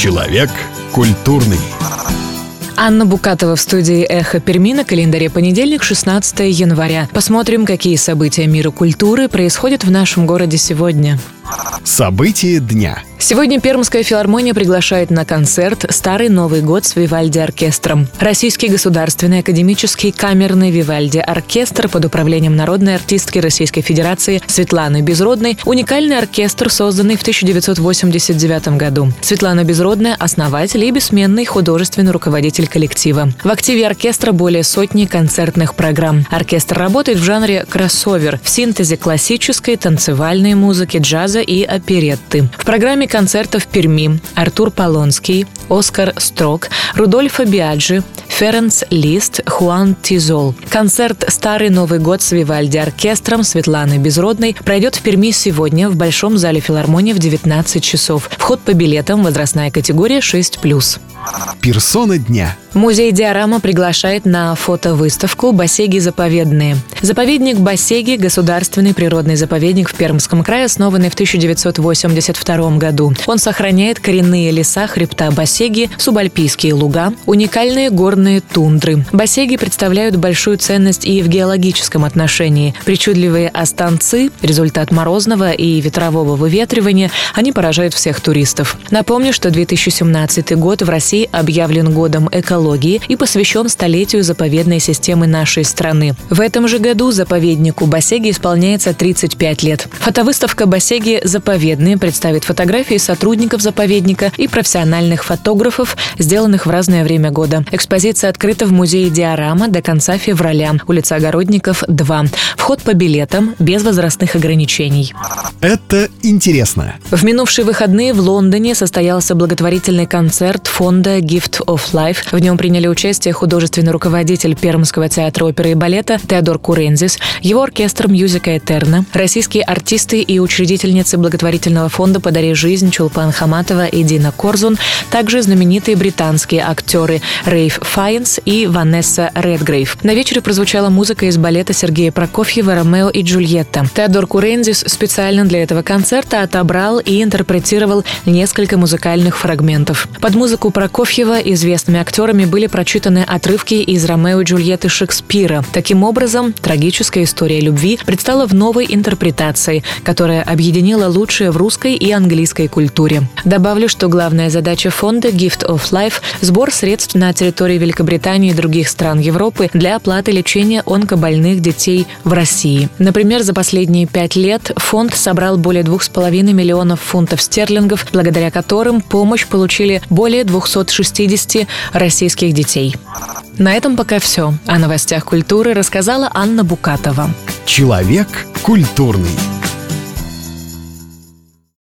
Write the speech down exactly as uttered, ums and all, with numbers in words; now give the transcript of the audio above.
Человек культурный. Анна Букатова в студии «Эхо Перми» на календаре понедельник, шестнадцатое января. Посмотрим, какие события мира культуры происходят в нашем городе сегодня. События дня. Сегодня Пермская филармония приглашает на концерт «Старый Новый год» с Вивальди-оркестром. Российский государственный академический камерный Вивальди-оркестр под управлением народной артистки Российской Федерации Светланы Безродной – уникальный оркестр, созданный в тысяча девятьсот восемьдесят девятом году. Светлана Безродная – основатель и бессменный художественный руководитель коллектива. В активе оркестра более сотни концертных программ. Оркестр работает в жанре кроссовер, в синтезе классической, танцевальной музыки, джаза и оперетты. В программе концертов в Перми Артур Полонский, Оскар Строк, Рудольфо Биаджи, Ференц Лист, Хуан Тизол. Концерт «Старый Новый год» с Вивальди-оркестром Светланы Безродной пройдет в Перми сегодня в Большом зале филармонии в девятнадцать часов. Вход по билетам, возрастная категория шесть плюс. Персона дня. Музей Диорама приглашает на фотовыставку «Басеги заповедные». Заповедник Басеги – государственный природный заповедник в Пермском крае, основанный в тысяча девятьсот восемьдесят втором году. Он сохраняет коренные леса хребта Басеги, субальпийские луга, уникальные горные тундры. Басеги представляют большую ценность и в геологическом отношении. Причудливые останцы – результат морозного и ветрового выветривания, они поражают всех туристов. Напомню, что две тысячи семнадцатый год в России объявлен годом экологии и посвящен столетию заповедной системы нашей страны. В этом же году заповеднику Басеги исполняется тридцать пять лет. Фотовыставка «Басеги заповедные» представит фотографии сотрудников заповедника и профессиональных фотографов, сделанных в разное время года. Экспозиция открыта в музее Диорама до конца февраля. Улица Огородников, два. Вход по билетам, без возрастных ограничений. Это интересно. В минувшие выходные в Лондоне состоялся благотворительный концерт фонда Gift of Life. В нем приняли участие художественный руководитель Пермского театра оперы и балета Теодор Курензис, его оркестр «Мьюзика Этерна», российские артисты и учредительницы благотворительного фонда «Подари жизнь» Чулпан Хаматова и Дина Корзун, также знаменитые британские актеры Рейф Файнс и Ванесса Редгрейв. На вечере прозвучала музыка из балета Сергея Прокофьева «Ромео и Джульетта». Теодор Курензис специально для этого концерта отобрал и интерпретировал несколько музыкальных фрагментов. Под музыку Прокофьева известными актерами были прочитаны отрывки из «Ромео и Джульетты» Шекспира. Таким образом, трагическая история любви предстала в новой интерпретации, которая объединила лучшее в русской и английской культуре. Добавлю, что главная задача фонда Gift of Life – сбор средств на территории Великобритании и других стран Европы для оплаты лечения онкобольных детей в России. Например, за последние пять лет фонд собрал более двух с половиной миллионов фунтов стерлингов, благодаря которым помощь получили более двухсот шестидесяти российских детей. На этом пока все. О новостях культуры рассказала Анна Букатова. Человек культурный.